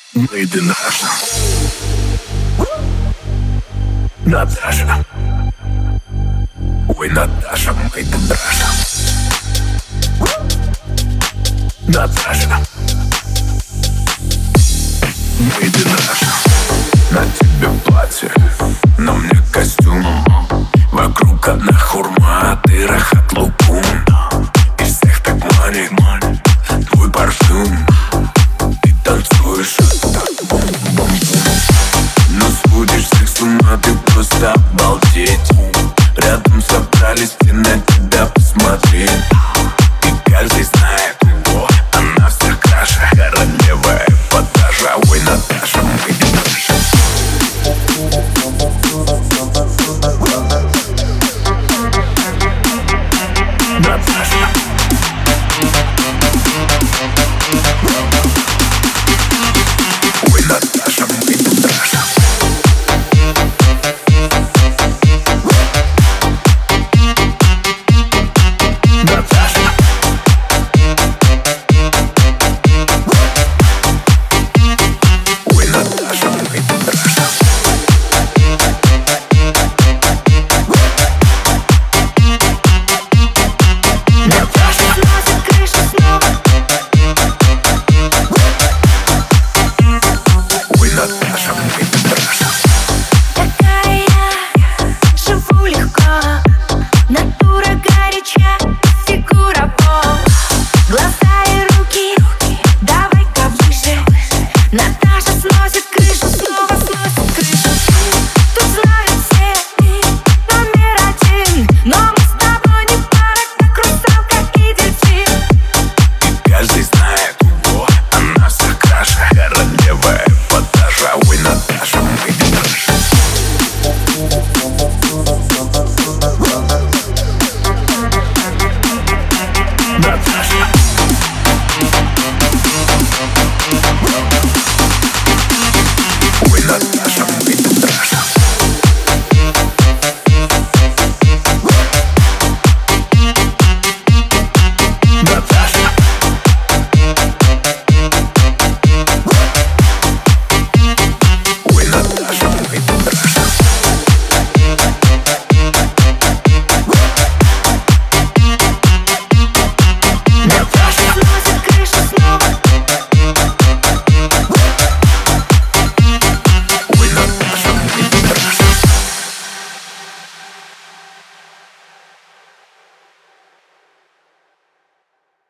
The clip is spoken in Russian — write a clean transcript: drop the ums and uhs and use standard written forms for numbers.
Made in Russia. Наташа. Ой, Наташа, made in Russia. Наташа. Made in Russia. На тебе платье, на мне костюм. Вокруг одна хурма, а ты рахат лукум. Из всех так манит твой парфюм. Ты танцуешь, так бум-бум-бум. Но сводишь всех с ума, ты просто обалдеть. Рядом собрались все на тебя посмотреть. И каждый знает, она вся краше. Королева эпатажа. Ой, Наташа, мы не наши. Наташа. Ой, Наташа, мы не наши. Наташа. Ой, Наташа, мы не наши. Сносит крышу снова. Ой, Наташа, мы не наши. Такая я, живу легко. Натура горяча, фигура пол. Глаза и руки, давай-ка выше. Наташа.